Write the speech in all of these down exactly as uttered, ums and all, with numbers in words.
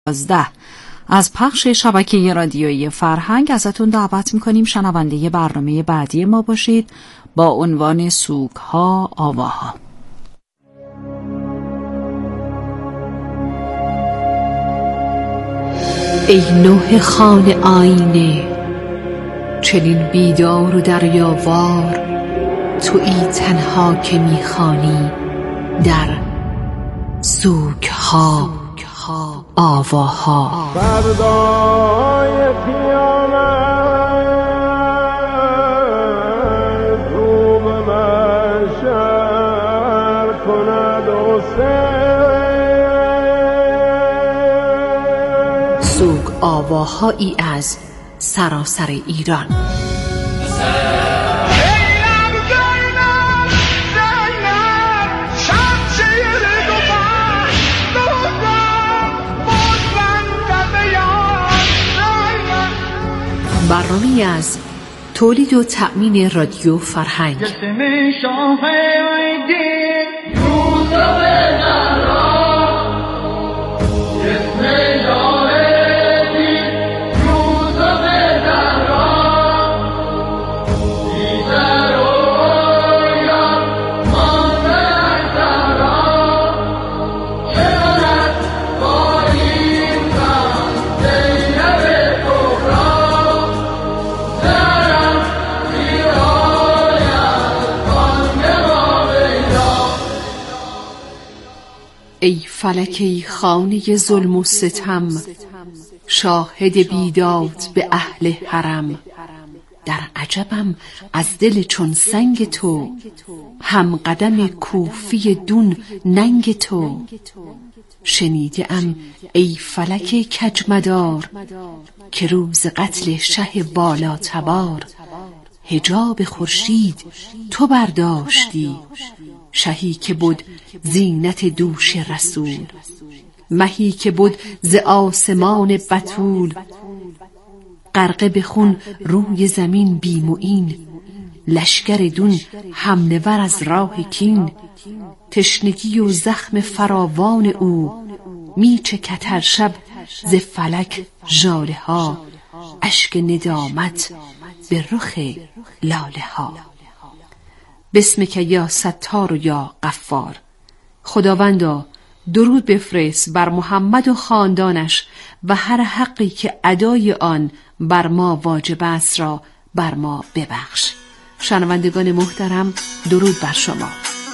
یازده از پخش شبکه رادیویی فرهنگ ازتون دعوت میکنیم شنونده برنامه بعدی ما باشید با عنوان سوگها آواها. ای نوح خان آینه، چنین بیدار و دریاوار، تویی تنها که میخوانی در سوگها آواها. فردای قیامت رو به محشر کند حسین. سوگ آواهایی از سراسر ایران. برنامه‌ای از تولید و تأمین رادیو فرهنگ. ای فلک ای خانه ظلم و ستم، شاهد بیداد به اهل حرم. در عجبم از دل چون سنگ تو، هم قدم کوفی دون ننگ تو. شنیده ام ای فلک کجمدار، که روز قتل شه بالا تبار، حجاب خورشید تو برداشتی، شهی که بود زینت دوش رسول. مهی که بود ز آسمان بتول، غرقه به خون روی زمین بی معین. لشگر دون حمله ور از راه کین، تشنگی و زخم فراوان او. می چکد هر شب ز فلک ژاله ها، اشک ندامت به رخ لاله ها. بسمک یا ستار و یا غفار. خداوندا درود بفرست بر محمد و خاندانش و هر حقی که ادای آن بر ما واجب است را بر ما ببخش. شنوندگان محترم، درود بر شما.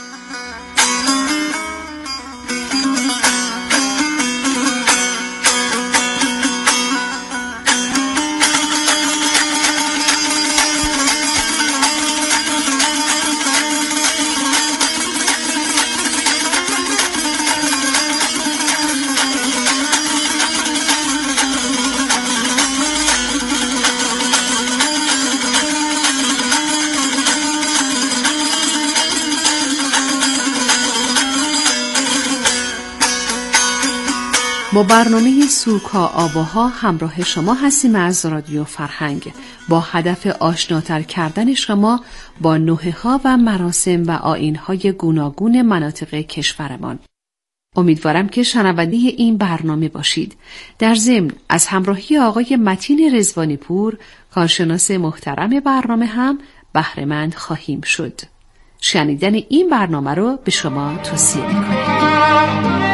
با برنامه سوگها آواها همراه شما هستیم از رادیو فرهنگ، با هدف آشناتر کردن شما با نوحه‌ها و مراسم و آیین‌های گوناگون مناطق کشورمان. امیدوارم که شنونده این برنامه باشید. در ضمن از همراهی آقای متین رضوانی پور، کارشناس محترم برنامه، هم بهره‌مند خواهیم شد. شنیدن این برنامه رو به شما توصیه می‌کنیم.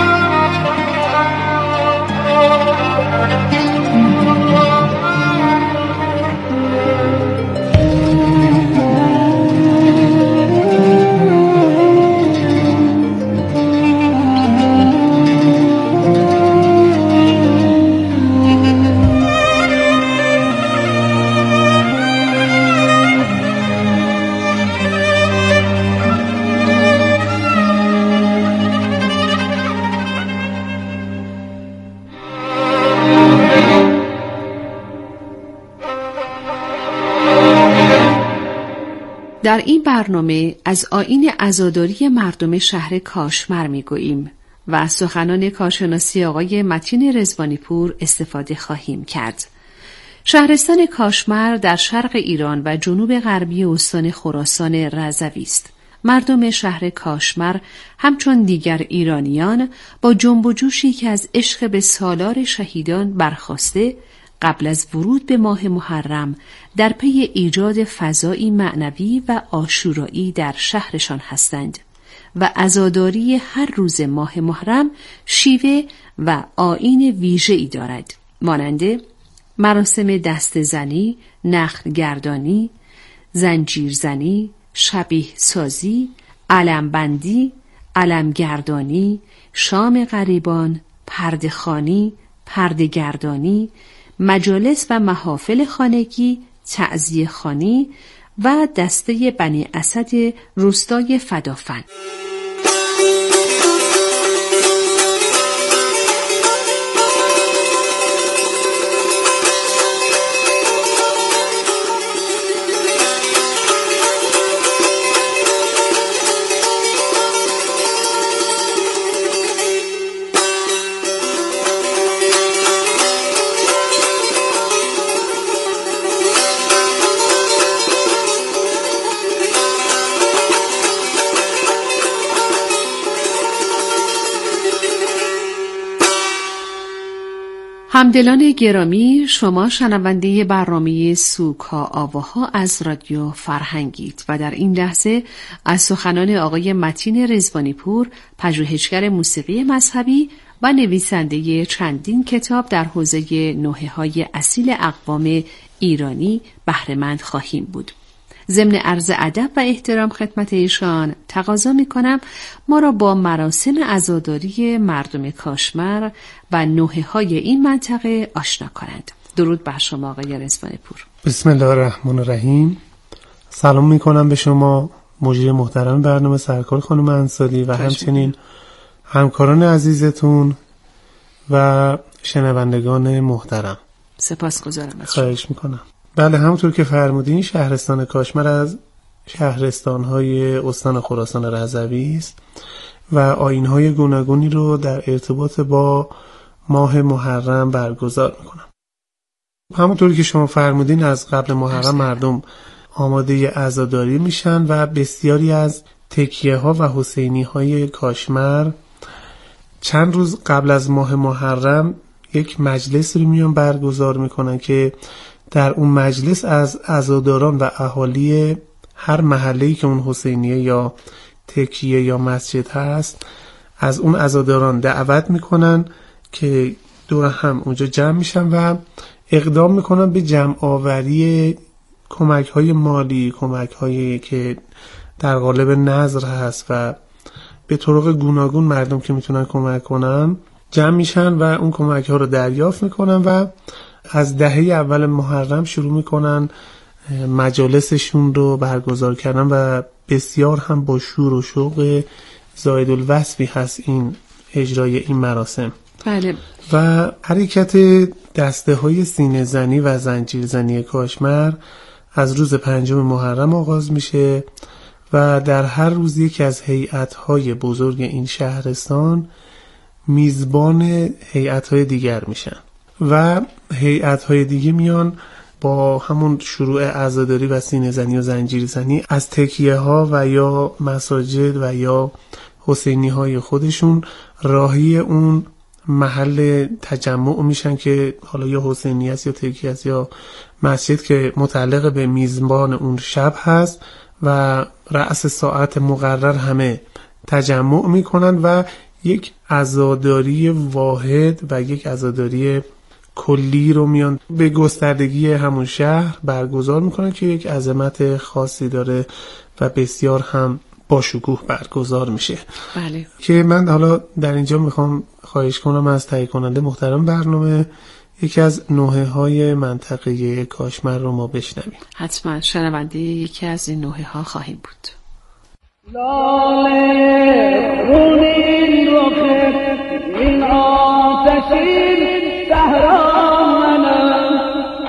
در این برنامه از آیین عزاداری مردم شهر کاشمر میگوییم و از سخنان کارشناسی آقای متین رضوانی پور استفاده خواهیم کرد. شهرستان کاشمر در شرق ایران و جنوب غربی استان خراسان رضوی است مردم شهر کاشمر همچون دیگر ایرانیان با جنب و جوشی که از عشق به سالار شهیدان برخاسته، قبل از ورود به ماه محرم در پی ایجاد فضایی معنوی و عاشورایی در شهرشان هستند و عزاداری هر روز ماه محرم شیوه و آیین ویژه‌ای دارد، مانند مراسم دسته‌زنی، نخلگردانی، زنجیرزنی، شبیه سازی، علمبندی، علمگردانی، شام غریبان، پرده‌خوانی، پرده‌گردانی، مجالس و محافل خانگی، تعزیه خوانی و دسته بنی اسد روستای فدافن. همدلان گرامی، شما شنونده برنامه سوگ‌ها آواها از رادیو فرهنگید و در این لحظه از سخنان آقای متین رضوانی پور، پژوهشگر موسیقی مذهبی و نویسنده چندین کتاب در حوزه نوحه‌های اصیل اقوام ایرانی بهره‌مند خواهیم بود. ضمن عرض ادب و احترام خدمت ایشان تقاضا می‌کنم ما را با مراسم عزاداری مردم کاشمر و نوحه‌های این منطقه آشنا کنند. درود بر شما آقای رضوانی پور. بسم الله الرحمن الرحیم. سلام می‌کنم به شما مجری محترم برنامه سرکار خانم انصاری و همچنین همکاران عزیزتون و شنوندگان محترم. سپاسگزارم از شما. خواهش می‌کنم. بله، همونطور که فرمودین شهرستان کاشمر از شهرستان‌های استان خراسان رضوی است و آیین‌های گوناگونی رو در ارتباط با ماه محرم برگزار می‌کنن. همونطور که شما فرمودین از قبل محرم مردم آماده عزاداری میشن و بسیاری از تکیه‌ها و حسینی‌های کاشمر چند روز قبل از ماه محرم یک مجلس رو میان برگزار میکنن که در اون مجلس از عزاداران و اهالی هر محله‌ای که اون حسینیه یا تکیه یا مسجد هست از اون عزاداران دعوت میکنن که دور هم اونجا جمع میشن و اقدام میکنن به جمع آوری کمک‌های مالی، کمک‌هایی که در قالب نذر هست و به طرق گوناگون مردم که میتونن کمک کنن جمع میشن و اون کمک‌ها رو دریافت میکنن و از دهه اول محرم شروع میکنن مجالسشون رو برگزار کردن و بسیار هم با شور و شوق زائد الوصفی هست این اجرای این مراسم. بله. و حرکت دسته های سینه زنی و زنجیر زنی کاشمر از روز پنجم محرم آغاز میشه و در هر روز یکی از هیئت‌های بزرگ این شهرستان میزبان هیئت‌های دیگر میشن و هیئت‌های دیگه میان با همون شروع عزاداری و سینه زنی و زنجیر زنی از تکیه ها و یا مساجد و یا حسینی های خودشون راهی اون محل تجمع میشن که حالا یا حسینی است یا تکیه است یا مسجد که متعلق به میزبان اون شب هست و رأس ساعت مقرر همه تجمع میکنن و یک عزاداری واحد و یک عزاداری کلی رو میان به گستردگی همون شهر برگزار میکنن که یک عظمت خاصی داره و بسیار هم با شکوه برگزار میشه. بله. که من حالا در اینجا میخوام خواهش کنم از تهیه کننده محترم برنامه یکی از نوحه‌های منطقه کاشمر رو ما بشنویم. حتما شنونده یکی از این نوحه‌ها خواهیم بود. لاله خونین رخ این آتشین صحرا منم،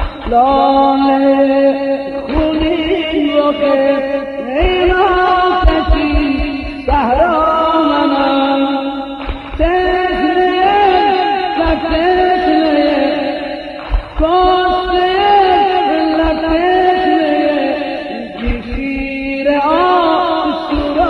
لاله خونین رخ این آتشین صحرا منم، تشنه و تشنه کاسته و تشنه گی شیر آسورا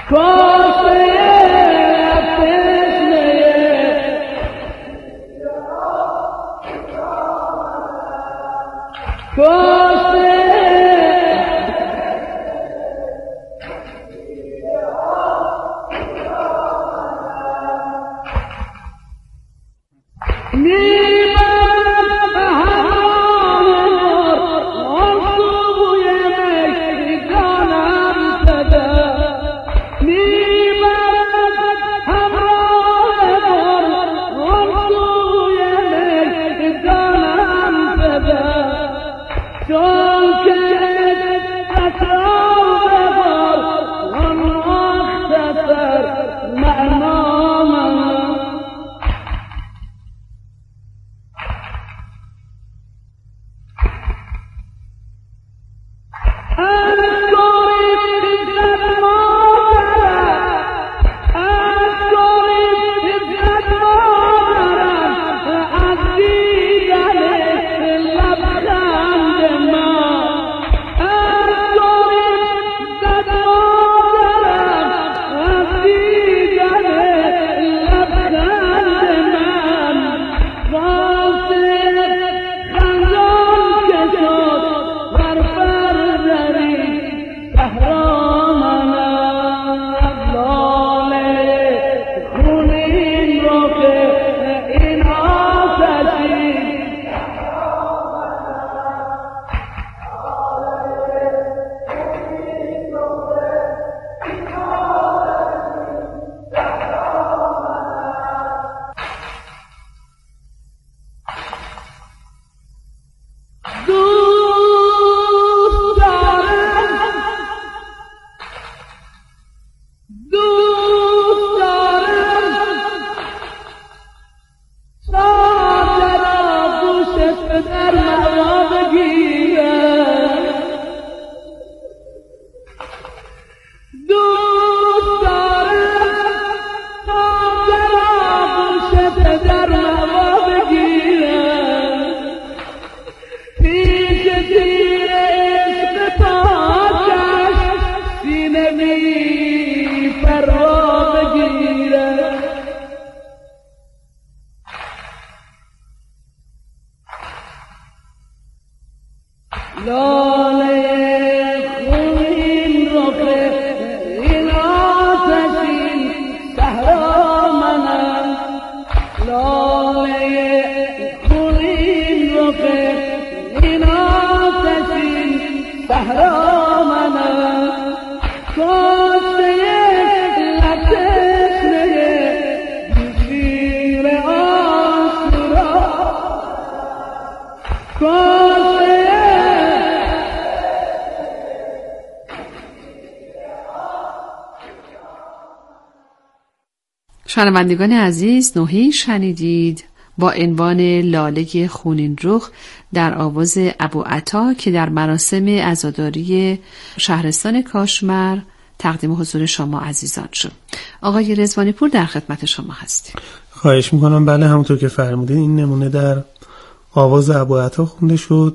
شنوندگان عزیز، نوحه‌ای شنیدید با عنوان لاله خونین رخ در آواز ابوعطا که در مراسم عزاداری شهرستان کاشمر تقدیم حضور شما عزیزان شد. آقای رضوانی پور در خدمت شما هستیم. خواهش میکنم. بله، همونطور که فرمودین این نمونه در آواز ابوعطا خونده شد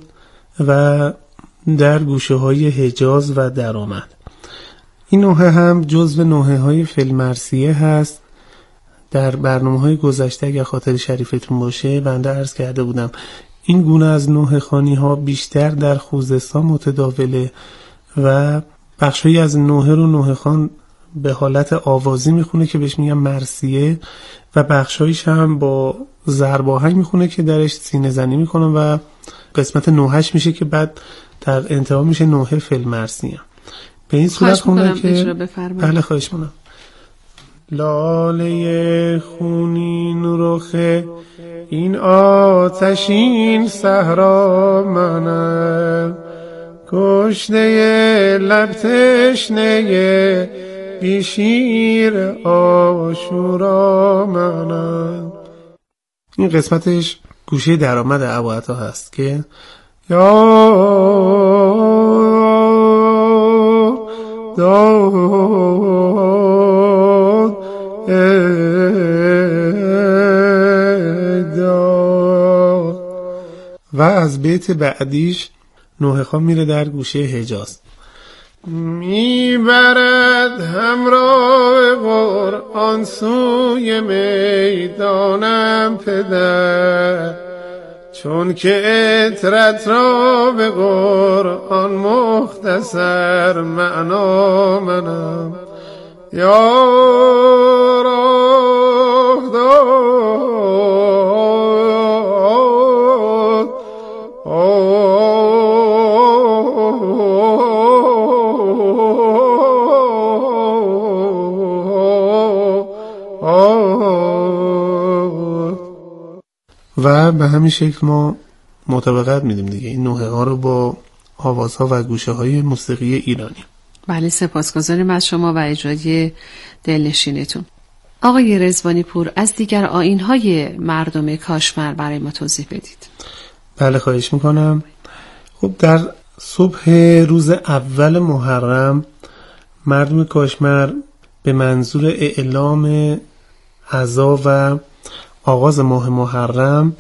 و در گوشه های حجاز و درآمد. این نوحه هم جزو نوحه های فیلمرثیه هست. در برنامه‌های گذشته اگر خاطر شریفتون باشه بنده عرض کرده بودم این گونه از نوحه خوانی ها بیشتر در خوزستان متداوله و بخشی از نوحه رو نوحه خوان به حالت آوازی میخونه که بهش میگن مرثیه و بخشایش هم با ضرب آهنگ میخونه که درش سینه زنی میکنن و قسمت نوحه‌اش میشه که بعد در انتها میشه نوحه فیلمرثیه. به این صورت خونده که بله خواهش میکنم. لاله خونین رخ این آتشین صحرا منم، کشته لب تشنه بی شیر عاشورا منم. این قسمتش گوشه درآمد ابوعطا هست که یا داد و از بیت بعدیش نوحه خوان میره در گوشه حجاز. میبرد همراه قرآن سوی میدانم پدر، چون که اطرت را به قرآن مختصر معنا منم. یا راه داد و به همین شکل ما مطابقت میدیم دیگه این نوحه ها رو با آوازها و گوشه های موسیقی ایرانی. بله، سپاسگزاریم از شما و اجرای دلنشینتون. آقای رضوانی پور، از دیگر آیین‌های مردم کاشمر برای ما توضیح بدید. بله، خواهش میکنم. خب در صبح روز اول محرم مردم کاشمر به منظور اعلام عزا و آغاز ماه محرم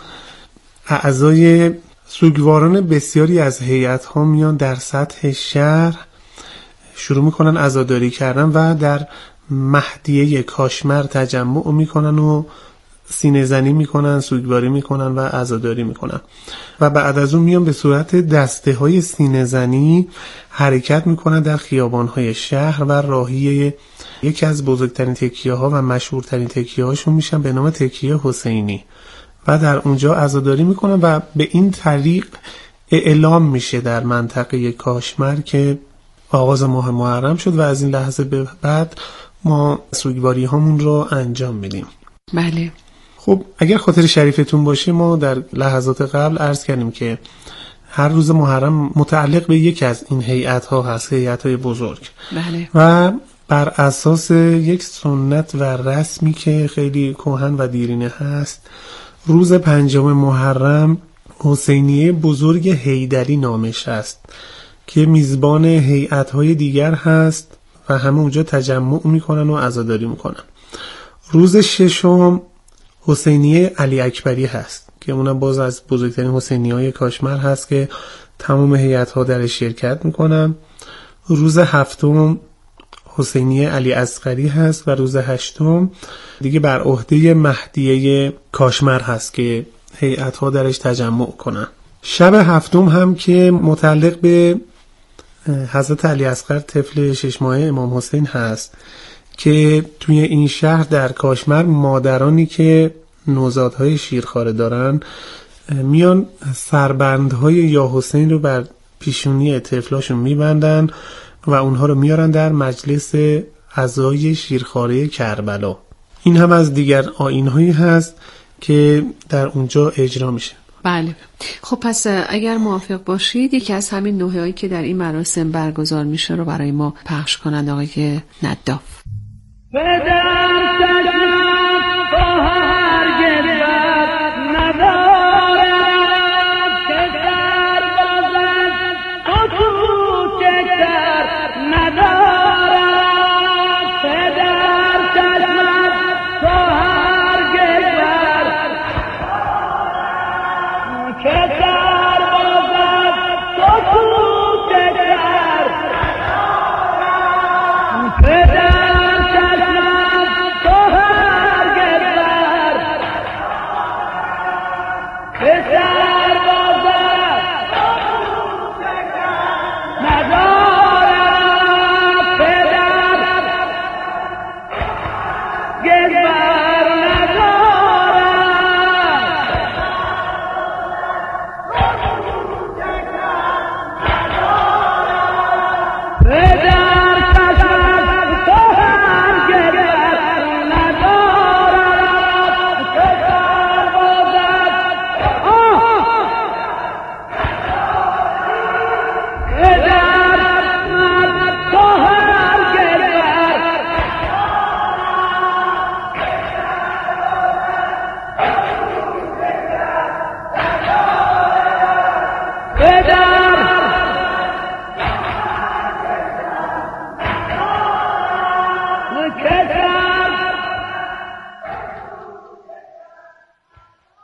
اعضای سوگواران بسیاری از هیئت‌ها میان در سطح شهر شروع میکنن عزاداری کردن و در مهدیه کاشمر تجمع میکنن و سینه زنی میکنن، سوگواری میکنن و عزاداری میکنن و بعد از اون میان به صورت دسته های سینه زنی حرکت میکنن در خیابان های شهر و راهی یکی از بزرگترین تکیه ها و مشهورترین تکیه هاشون میشن به نام تکیه حسینی و در اونجا عزاداری میکنن و به این طریق اعلام میشه در منطقه کاشمر که آغاز ماه محرم شد و از این لحظه به بعد ما سوگواری هامون رو انجام میدیم. بله. خب اگر خاطر شریفتون باشه ما در لحظات قبل عرض کردیم که هر روز محرم متعلق به یکی از این هیئت ها هست، هیئت های بزرگ. بله. و بر اساس یک سنت و رسمی که خیلی کهن و دیرینه هست، روز پنجم محرم حسینیه بزرگ حیدری نامش است که میزبان هیئت‌های دیگر هست و همه اونجا تجمع میکنن و عزاداری میکنن. روز ششم حسینیه علی اکبری هست که اونم باز از بزرگترین حسینیه‌های کاشمر هست که تمام هیئت‌ها درش شرکت میکنن. روز هفتم حسینیه علی اصغری هست و روز هشتم دیگه بر عهده مهدیه کاشمر هست که هیئت‌ها درش تجمع کنن. شب هفتم هم که متعلق به حضرت علی اصغر طفل شش ماهه امام حسین هست که توی این شهر در کاشمر مادرانی که نوزادهای شیرخواره دارن میان سربندهای یا حسین رو بر پیشونی طفلاشون میبندن و اونها رو میارن در مجلس عزای شیرخواره کربلا. این هم از دیگر آیین‌هایی هست که در اونجا اجرا میشه. بله. خب پس اگر موافق باشید یکی از همین نوحه‌هایی که در این مراسم برگزار میشه رو برای ما پخش کنند آقای نداف.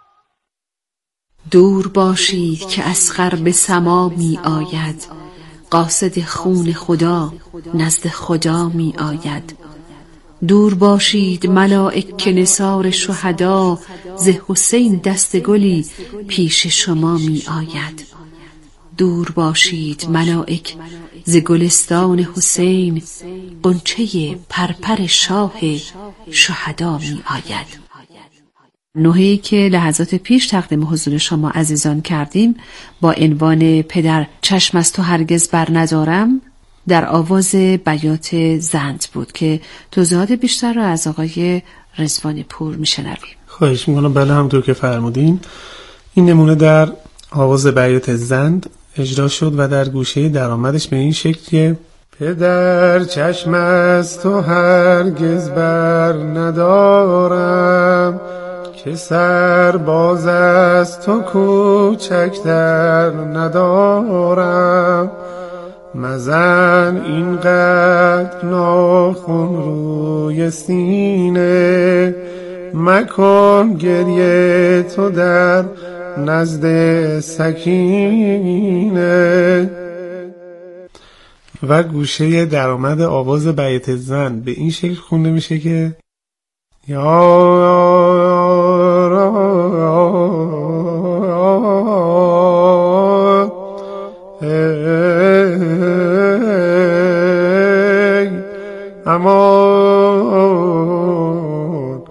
دور باشید که اصغر به سما می آید، قاصد خون خدا نزد خدا می آید. دور باشید ملائک که نثار شهدا، ز حسین دست گلی پیش شما می آید. دور باشید ملائک ز گلستان حسین، غنچه پرپر شاه شهدا می آید. نوحه‌ای که لحظات پیش تقدیم حضور شما عزیزان کردیم با عنوان پدر چشم از تو هرگز بر ندارم در آواز بیات زند بود که توضیحات بیشتر را از آقای رضوان پور میشنویم. خواهش میکنم. بله همونطور که فرمودین این نمونه در آواز بیات زند اجرا شد و در گوشه درآمدش به این شکل که پدر چشم از تو هرگز بر ندارم، که سر باز از تو کوچک در ندارم. مزن اینقدر ناخن روی سینه، مکن گریه تو در نزد سکینه. و گوشه درآمد آواز بیات زن به این شکل خونده میشه که یا امان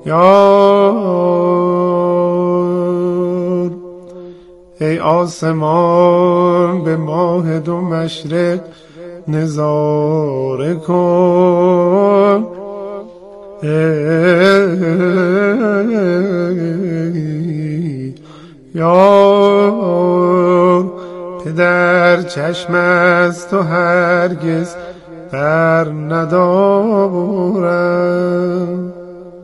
یار، ای آسمان به ماه دو مشرق نظاره کن. ای یار پدر چشم از تو هرگز بر ندارم.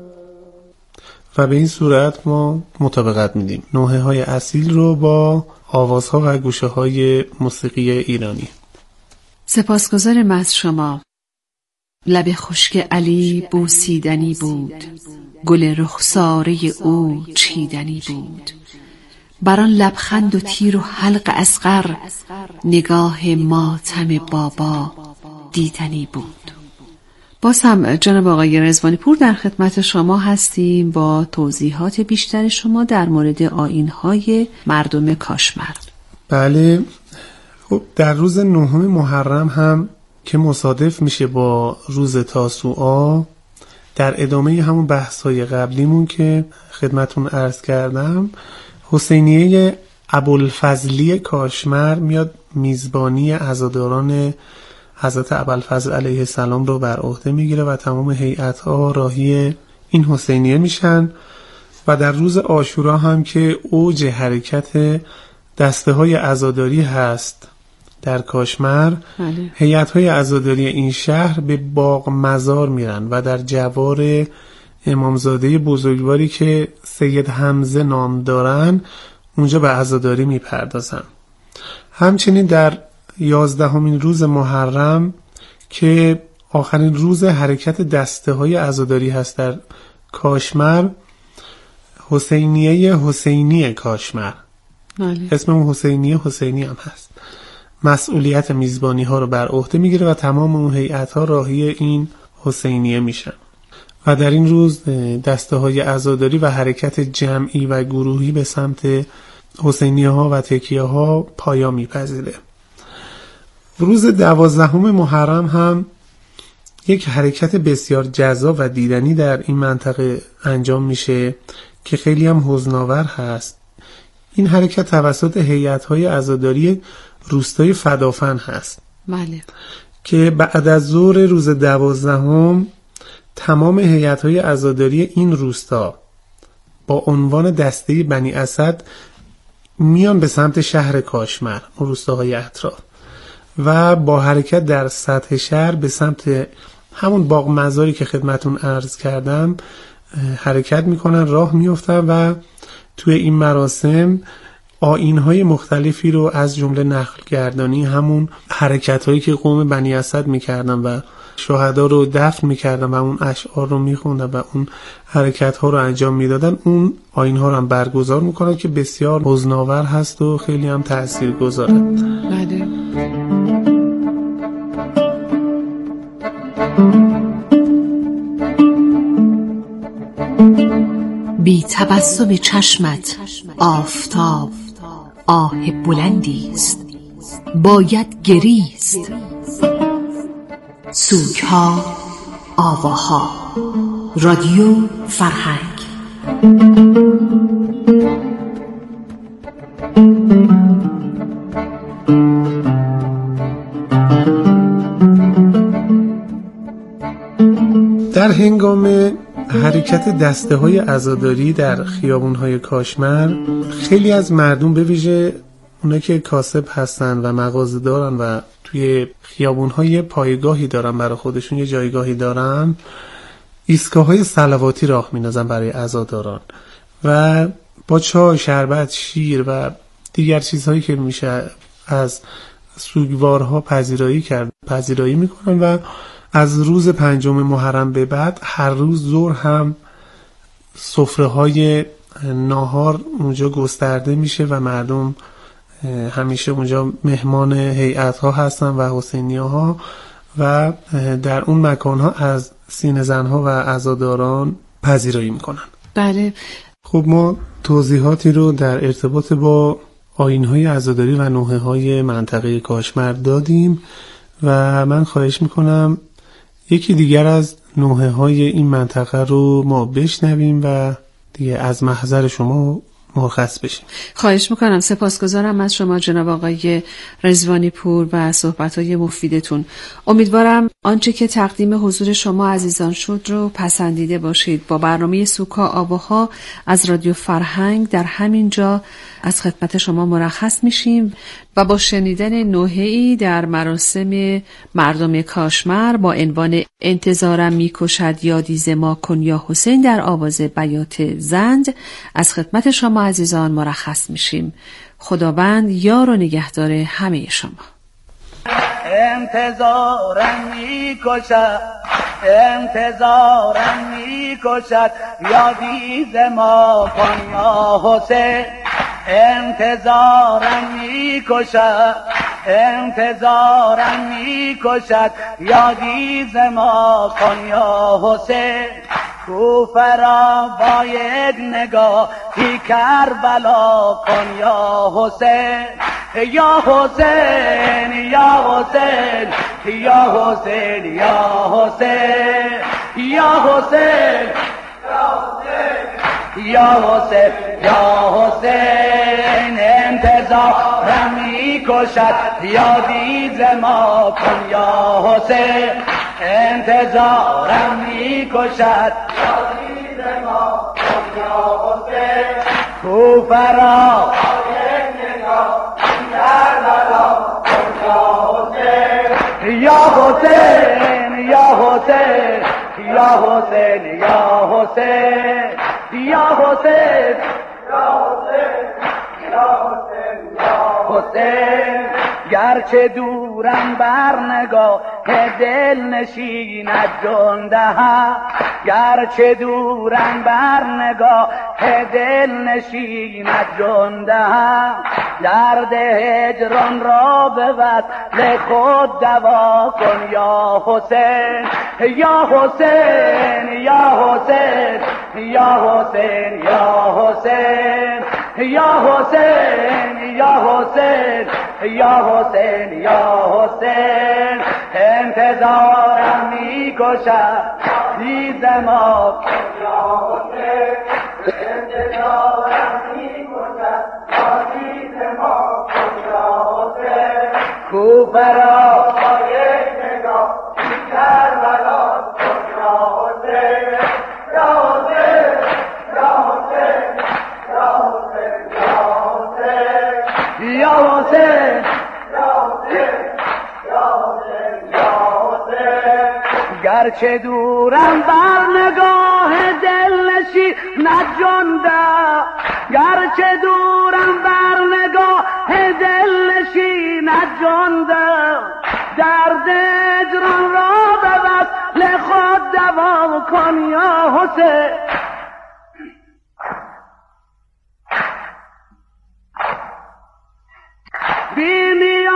و به این صورت ما مطابقت میدیم نوحه های اصیل رو با آوازها و گوشه های موسیقی ایرانی. سپاسگزارم از شما. لب خشک علی بوسیدنی بود، گل رخساره او چیدنی بود. بران لبخند و تیر و حلق اصغر، نگاه ماتم بابا دیدنی بود. باز هم جناب آقای رضوانی پور در خدمت شما هستیم با توضیحات بیشتر شما در مورد آیین‌های مردم کاشمر. بله، خب در روز نهم محرم هم که مصادف میشه با روز تاسوعا، در ادامه همون بحث‌های قبلیمون که خدمتون عرض کردم، حسینیه ابوالفضلی کاشمر میاد میزبانی عزاداران حضرت ابوالفضل علیه السلام رو بر عهده میگیره و تمام هیئت‌ها راهی این حسینیه میشن. و در روز عاشورا هم که اوج حرکت دسته های عزاداری هست در کاشمر، هیئت‌های عزاداری این شهر به باغ مزار میرن و در جوار امامزاده بزرگواری که سید حمزه نام دارن اونجا به عزاداری میپردازن. همچنین در یازدهمین روز محرم که آخرین روز حرکت دسته های عزاداری هست در کاشمر، حسینیه حسینی کاشمر، بله. اسم اون حسینیه حسینی هم هست، مسئولیت میزبانی ها رو بر عهده میگیره و تمام اون هیئت ها راهی این حسینیه میشن و در این روز دسته های عزاداری و حرکت جمعی و گروهی به سمت حسینیه ها و تکیه ها پایان میپذیره. روز دوازدهم محرم هم یک حرکت بسیار جذاب و دیدنی در این منطقه انجام میشه که خیلی هم حزن‌آور هست. این حرکت توسط هیئت‌های عزاداری روستای فدافن هست. بله. که بعد از ظهر روز دوازدهم تمام هیئت‌های عزاداری این روستا با عنوان دسته بنی اسد میان به سمت شهر کاشمر و روستاهای اطراف و با حرکت در سطح شهر به سمت همون باغ مزاری که خدمتون عرض کردم حرکت میکنن، راه میفتن و توی این مراسم آیین‌های مختلفی رو از جمله نقل گردانی، همون حرکت‌هایی که قوم بنی اسد میکردن و شهدا رو دفن میکردن و اون اشعار رو میخوندن و اون حرکت‌ها رو انجام میدادن، اون آیین‌ها رو هم برگزار میکنن که بسیار حزن‌آور هست و خیلی هم تاثیرگذاره. بله. تبسم چشمت آفتاب آه بلندی است، باید گریست. سوگ ها، آواها، رادیو فرهنگ. در هنگام حرکت دسته های عزاداری در خیابون های کاشمر، خیلی از مردم به ویژه اونا که کاسب هستن و مغازه دارن و توی خیابون های پایگاهی دارن، برای خودشون یه جایگاهی دارن، ایستگاه های صلواتی راه می‌اندازن برای عزاداران و با چای، شربت، شیر و دیگر چیزهایی که میشه از سوگوارها پذیرایی کرد پذیرایی میکنن و از روز پنجم محرم به بعد هر روز ظهر هم سفره های ناهار اونجا گسترده میشه و مردم همیشه اونجا مهمان هیئت ها هستن و حسینیه ها و در اون مکان ها از سینه زن ها و عزاداران پذیرایی میکنن. بله. خب ما توضیحاتی رو در ارتباط با آیین های عزاداری و نوحه های منطقه کاشمر دادیم و من خواهش میکنم یکی دیگر از نوحه های این منطقه رو ما بشنویم و دیگه از محضر شما مرخص بشیم. خواهش میکنم. سپاسگزارم از شما جناب آقای رضوانی پور و صحبت‌های مفیدتون. امیدوارم آنچه که تقدیم حضور شما عزیزان شد رو پسندیده باشید. با برنامه سوکا آواها از رادیو فرهنگ در همین جا از خدمت شما مرخص میشیم و با شنیدن نوحه‌ای در مراسم مردم کاشمر با عنوان انتظارم میکشد یادی ز ما کن یا حسین در آواز بیات زند از خدمت شما عزیزان مرخص میشیم. خداوند یار و نگهدار همه شما. انتظارم میکشد انتظارم میکشد یادی ز ما کن یا حسین. انتظارم میکشد انتظارم میکشد یادی ز ما کن یا حسین. کوفرا با یک نگاهی کربلا کن یا حسین. یا حسین یا حسین یا حسین یا حسین یا حسین یا حسین یا حسین. انتظارم میکشد یادی ز ما کن یا حسین. انتظارم میکشد یادی ز ما کن یا حسین. کوفرا یک نگاه کربلا کن یا حسین. یا حسین یا حسین یا حسین یا حسین یا حسین یا حسین یا حسین. گرچه دورم بر نگاه دل نشیند جان دهم، گرچه دورم بر نگاه دل نشیند جان دهم. درد هجران را به وصل خود دوا کن یا حسین. یا حسین یا حسین یا حسین یا حسین یا حسین یا حسین یا حسین یا حسین. انتظارم میکشد دیز ما یا حسین. انتظارم میکشد دیز ما یا حسین. کوفرا یک نگاه کربلا یا حسین. یا حسین یا حسین یا حسین یا حسین گرچه دورم بر نگاه دل نشیند جان دهم، گرچه دورم بر نگاه دل نشیند جان دهم. درد هجران را به وصل خود دوا کن یا حسین. بینی